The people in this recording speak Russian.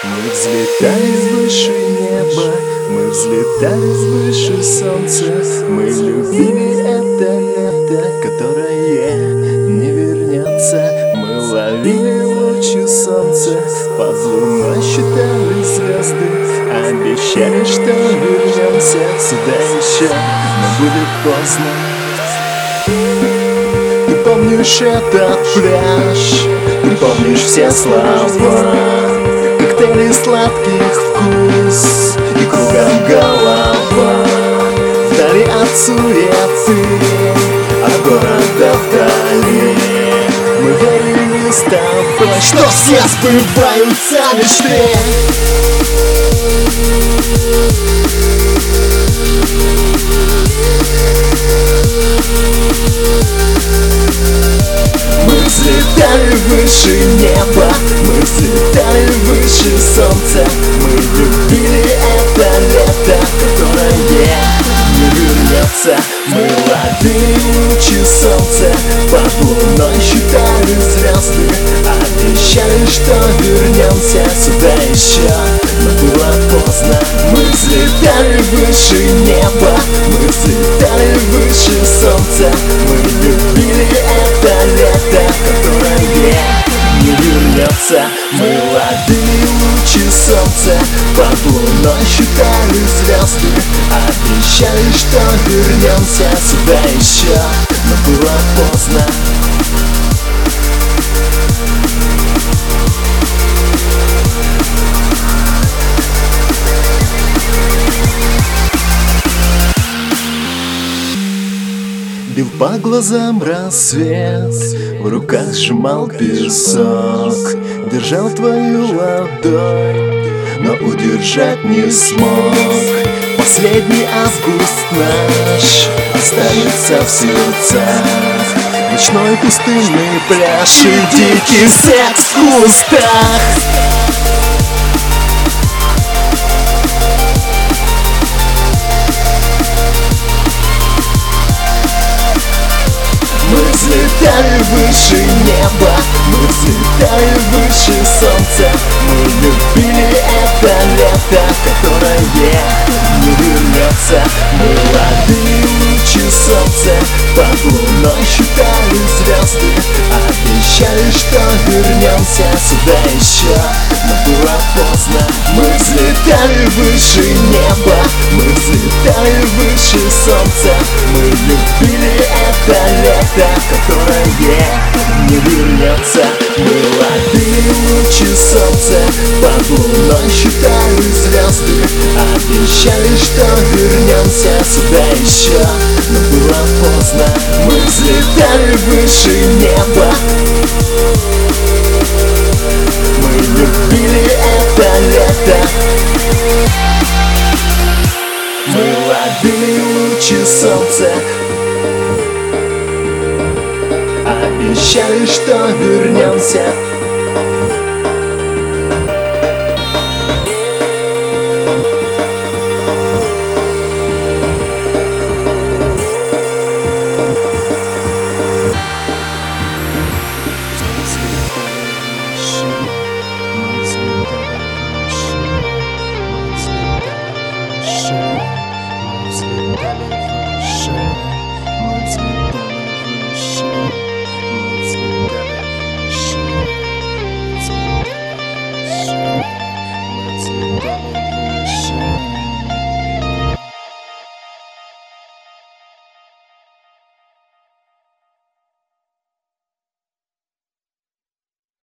Мы взлетали выше неба, мы взлетали выше солнца. Мы любили это лето, которое не вернется. Мы ловили лучи солнца, под луной считали звезды, обещали, что вернемся сюда еще, но будет поздно. Ты помнишь этот пляж, ты помнишь все слова, коктейли сладких вкус и кругом голова. Вдали от суеты, от города вдали, мы верили с тобой, что все сбываются мечты. Мы взлетали выше неба, мы взлетали выше солнца. Мы любили это лето, которое не вернется. Мы ловили лучи солнца, под луной считали звезды, обещали, что вернемся сюда еще, но было поздно. Мы взлетали выше неба, мы взлетали выше солнца. Мы любили это лето, которое не вернется. Мы ловили лучи солнца, под луной считали звезды, обещали, что вернемся сюда еще, но было поздно. Бил по глазам рассвет, в руках сжимал песок, держал твою ладонь, но удержать не смог. Последний август наш останется в сердцах, ночной пустынный пляж и дикий секс в кустах. Мы взлетали выше неба, мы взлетали выше солнца. Мы любили это лето, которое не вернется. Мы ловили лучи солнца, под луной считали звезды, обещали, что вернемся сюда еще, но было поздно. Мы взлетали выше неба, мы взлетали выше солнца. Мы любили это лето, которое не вернется. Мы ловили лучи солнца, под луной считали звезды, обещали, что вернемся сюда еще, но было поздно. Мы взлетали выше неба, мы любили это лето. Мы ловили лучи солнца, обещали, что вернемся.